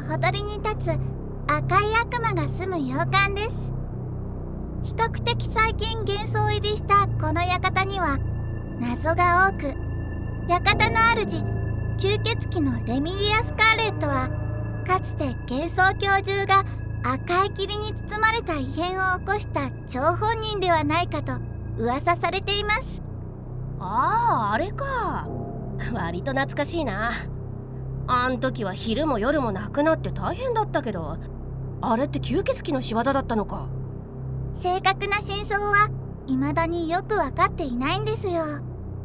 ほとりに立つ赤い悪魔が住む洋館です。比較的最近幻想入りしたこの館には謎が多く、館の主吸血鬼のレミリア・スカーレットはかつて幻想郷中が赤い霧に包まれた異変を起こした張本人ではないかと噂されています。 ああ、あれか。割と懐かしいな。あん時は昼も夜もなくなって大変だったけど、あれって吸血鬼の仕業だったのか。 正確な真相は未だによく分かっていないんですよ。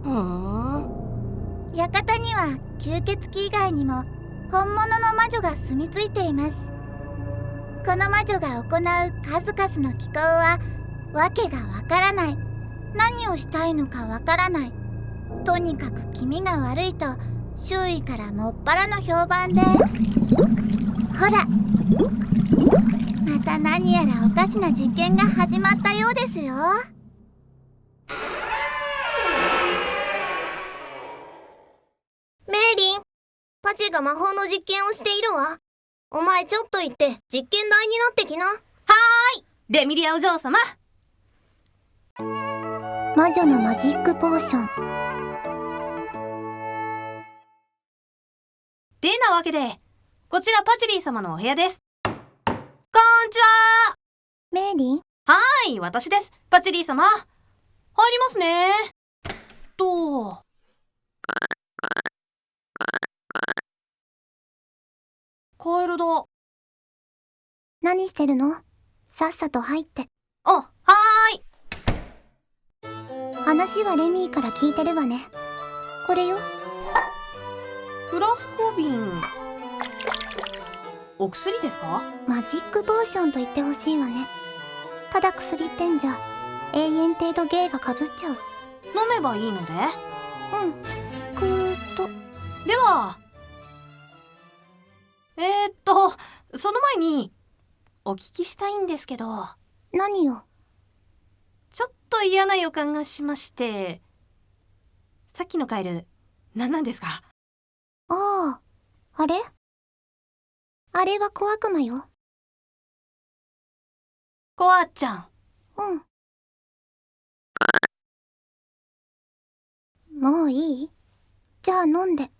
館には吸血鬼以外にも本物の魔女が住み着いています。この魔女が行う数々の奇行はわけがわからない、何をしたいのかわからない、とにかく気味が悪いと周囲からもっぱらの評判で、ほら、また何やらおかしな実験が始まったようですよ。 メイリン、パチが魔法の実験をしているわ。お前ちょっと行って実験台になってきな。はーい、レミリアお嬢様。 魔女のマジックポーション。 てなわけで、こちらパチリー様のお部屋です。こんにちは。 メイリン？ はーい、私です。パチリー様。入りますね。カエルだ。 何してるの？さっさと入って。 はーい。 話はレミーから聞いてるわね。これよ。 フラスコ瓶。お薬ですか？ マジックポーションと言ってほしいわね。ただ薬ってんじゃ永遠程度芸がかぶっちゃう。 飲めばいいので？ ぐーっと。 ではその前にお聞きしたいんですけど。 何よ？ ちょっと嫌な予感がしまして。さっきのカエル何なんですか？ あれは小悪魔よ。 コアちゃん。 もういい？じゃあ飲んで。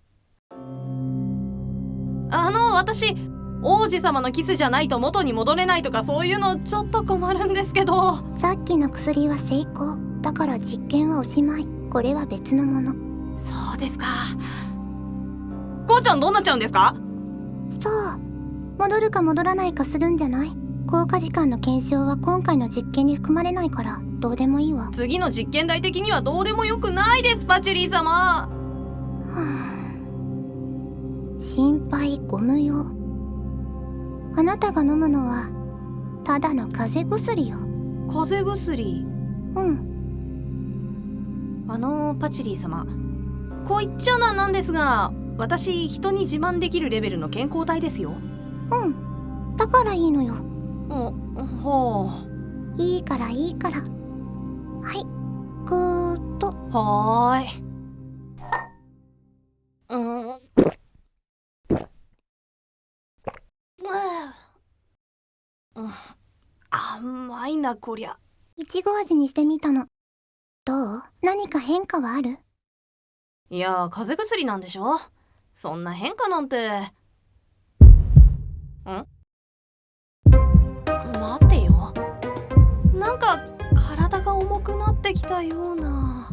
私王子様のキスじゃないと元に戻れないとかそういうのちょっと困るんですけど。 さっきの薬は成功だから実験はおしまい。これは別のもの。 そうですか。こうちゃんどうなっちゃうんですか？ そう、戻るか戻らないかするんじゃない？効果時間の検証は今回の実験に含まれないからどうでもいいわ。 次の実験台的にはどうでもよくないです、パチュリー様。 心配ご無用。あなたが飲むのはただの風邪薬よ。 風邪薬？パチュリー様、こう言っちゃなんですが、私人に自慢できるレベルの健康体ですよ。 だからいいのよ。いいからはい、ぐーっと。 はーい。甘いなこりゃ。 いちご味にしてみたの。どう？何か変化はある？ いや、風邪薬なんでしょ。そんな変化なんて。待てよ。なんか体が重くなってきたような。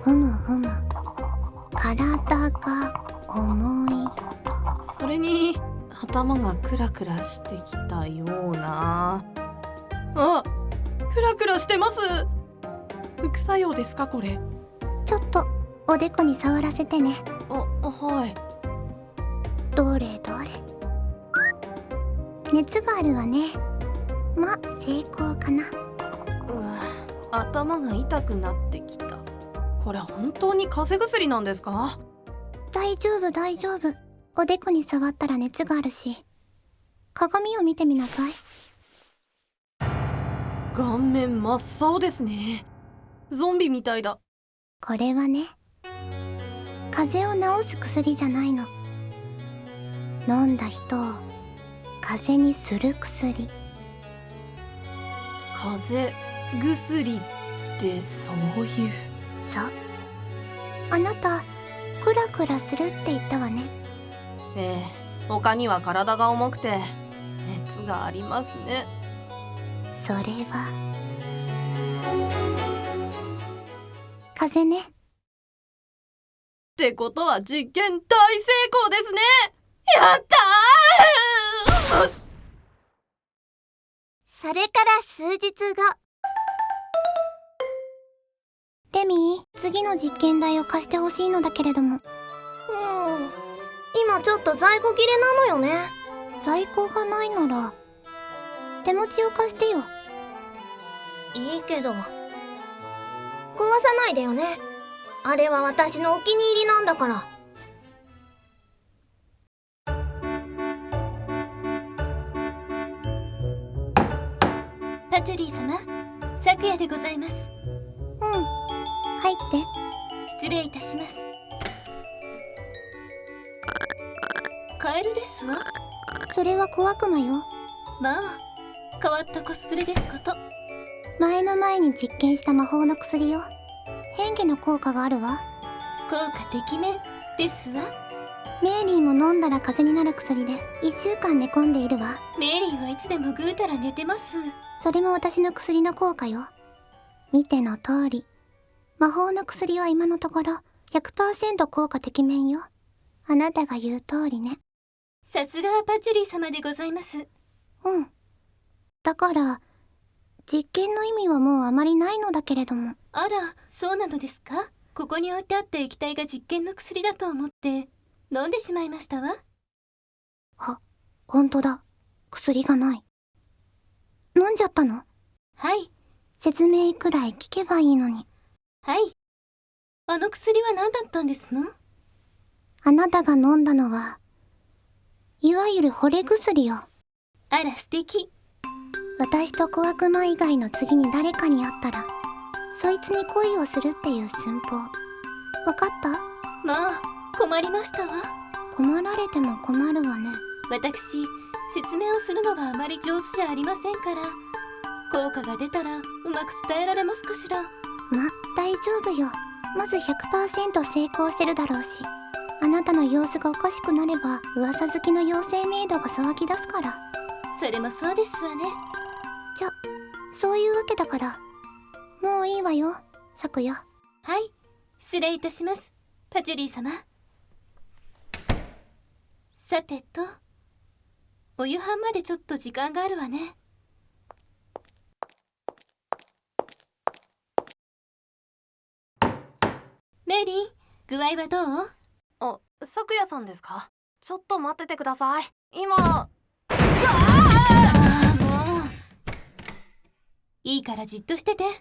体が重い。 それに頭がクラクラしてきたような。クラクラしてます。副作用ですかこれ？ ちょっとおでこに触らせてね。 はい。 どれ。熱があるわね。成功かな。 頭が痛くなってきた。これ本当に風邪薬なんですか？ 大丈夫。おでこに触ったら熱があるし。鏡を見てみなさい。 顔面真っ青ですね。ゾンビみたいだ。 これはね、風邪を治す薬じゃないの。飲んだ人を風邪にする薬。 風邪薬ってそういう。 そう。あなたクラクラするって言ったわね。 ええ、他には体が重くて熱がありますね。 それは風邪ね。 ってことは実験大成功ですね。やったーそれから数日後。レミー、次の実験台を貸してほしいのだけれども。 今ちょっと在庫切れなのよね。 在庫がないなら手持ちを貸してよ。 いいけど壊さないでよね。あれは私のお気に入りなんだから。 パチュリー様、昨夜でございます。 入って。 失礼いたします。カエルですわ。 それは小悪魔よ。 まあ、変わったコスプレですこと。 前に実験した魔法の薬よ。変化の効果があるわ。 効果てきめんですわ。 メイリーも飲んだら風邪になる薬で1週間寝込んでいるわ。 メリーはいつでもぐうたら寝てます。 それも私の薬の効果よ。見ての通り魔法の薬は今のところ 100% 効果てきめんよ。あなたが言う通りね。 さすがはパチュリー様でございます。 だから実験の意味はもうあまりないのだけれども。 あら、そうなのですか。ここに置いてあった液体が実験の薬だと思って飲んでしまいましたわ。 あ、ほんとだ。薬がない。飲んじゃったの？ はい。 説明くらい聞けばいいのに。 はい。あの薬は何だったんですの？ あなたが飲んだのはいわゆる惚れ薬よ。 あら素敵。 私と小悪魔以外の次に誰かに会ったらそいつに恋をするっていう寸法。わかった？ まあ困りましたわ。 困られても困るわね。 私説明をするのがあまり上手じゃありませんから、効果が出たらうまく伝えられますかしら。 大丈夫よ。まず 100% 成功してるだろうし、あなたの様子がおかしくなれば噂好きの妖精メイドが騒ぎ出すから。 それもそうですわね。 じゃ、そういうわけだからもういいわよ、昨夜。 はい、失礼いたします、パチュリー様。さてと、お夕飯までちょっと時間があるわね。メリー、具合はどう？ あ、昨夜さんですか？ちょっと待っててください。今。 もういいからじっとしてて。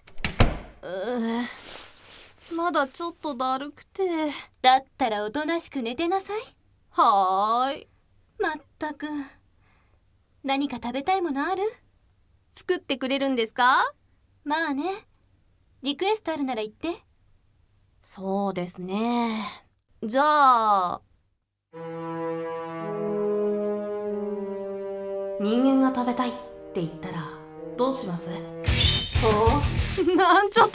まだちょっとだるくて。 だったらおとなしく寝てなさい。 はーい。 まったく。何か食べたいものある？ 作ってくれるんですか？ まあね。リクエストあるなら言って。 そうですね。じゃあ、人間が食べたいって言ったらどうします？なんちゃって、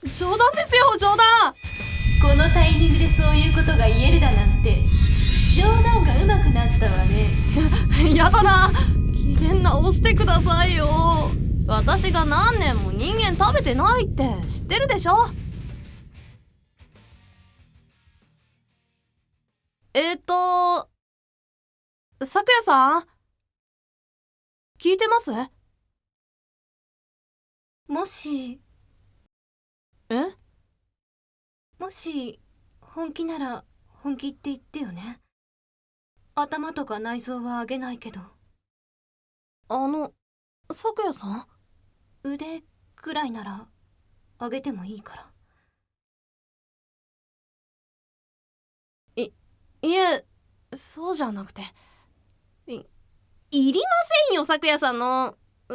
冗談ですよ、冗談。 このタイミングでそういうことが言えるだなんて、冗談が上手くなったわね。 やだな、機嫌直してくださいよ。私が何年も人間食べてないって知ってるでしょ。昨夜さん、聞いてます？ もし本気なら本気って言ってよね。頭とか内臓はあげないけど。 昨夜さん、 腕くらいならあげてもいいから。 いえ、そうじゃなくて、いりませんよ、昨夜さんの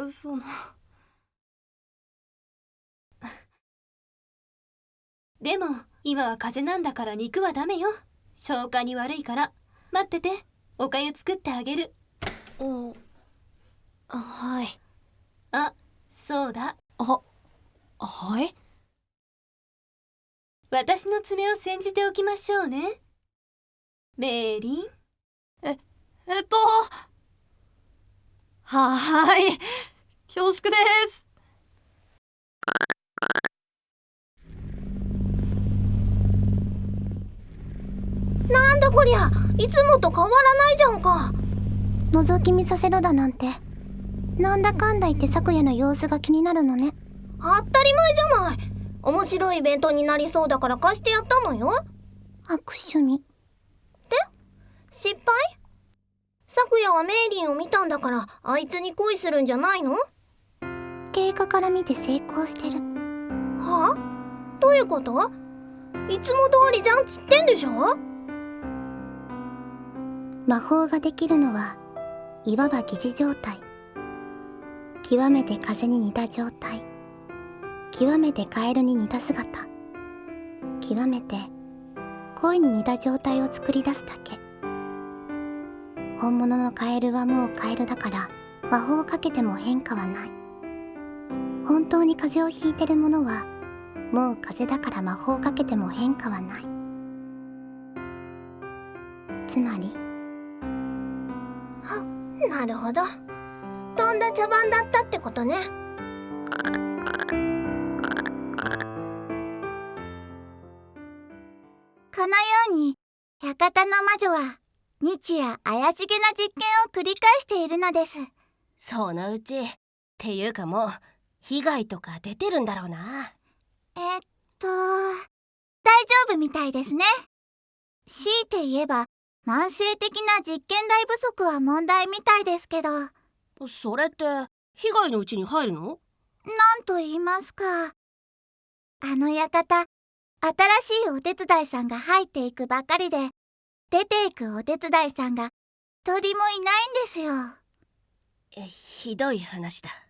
でも今は風邪なんだから肉はダメよ。消化に悪いから。待ってて、おかゆ作ってあげる。 はい。 あ、そうだ。 はい。 私の爪を煎じておきましょうね。メーリン。 はーい。恐縮です。 なんだこりゃ、いつもと変わらないじゃんか。 覗き見させろだなんて、なんだかんだ言って昨夜の様子が気になるのね。 当たり前じゃない。面白いイベントになりそうだから貸してやったのよ。 悪趣味。 失敗？昨夜はメイリンを見たんだからあいつに恋するんじゃないの？ 経過から見て成功してる。 はあ？どういうこと？いつも通りじゃんつってんでしょ？ 魔法ができるのはいわば疑似状態。極めて風に似た状態。極めてカエルに似た姿。極めて恋に似た状態を作り出すだけ。本物のカエルはもうカエルだから魔法をかけても変化はない。本当に風邪をひいてるものはもう風邪だから魔法をかけても変化はない。つまりなるほど。とんだ茶番だったってことね。 このように館の魔女は日夜怪しげな実験を繰り返しているのです。 そのうちっていうかもう被害とか出てるんだろうな。 大丈夫みたいですね。強いて言えば慢性的な実験台不足は問題みたいですけど、なんそれって被害のうちに入るの？ と言いますか、あの館、新しいお手伝いさんが入っていくばかりで、出ていくお手伝いさんが一人もいないんですよ。 ひどい話だ。